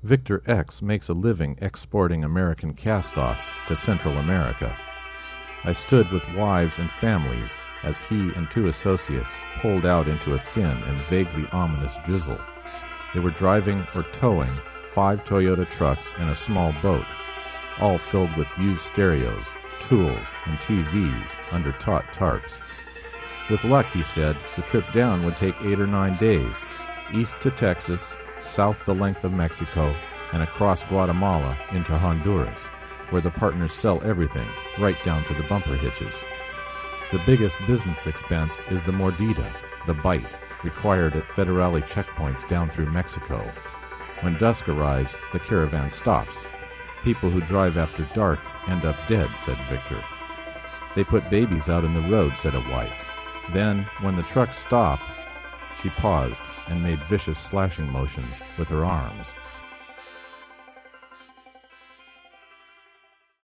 Victor X makes a living exporting American cast-offs to Central America. I stood with wives and families as he and two associates pulled out into a thin and vaguely ominous drizzle. They were driving or towing 5 Toyota trucks and a small boat, all filled with used stereos, tools, and TVs under taut tarps. With luck, he said, the trip down would take 8 or 9 days, east to Texas, south the length of Mexico, and across Guatemala into Honduras, where the partners sell everything, right down to the bumper hitches. The biggest business expense is the mordida, the bite, required at federale checkpoints down through Mexico. When dusk arrives, the caravan stops. People who drive after dark end up dead, said Victor. They put babies out in the road, said a wife. Then, when the trucks stop, she paused and made vicious slashing motions with her arms.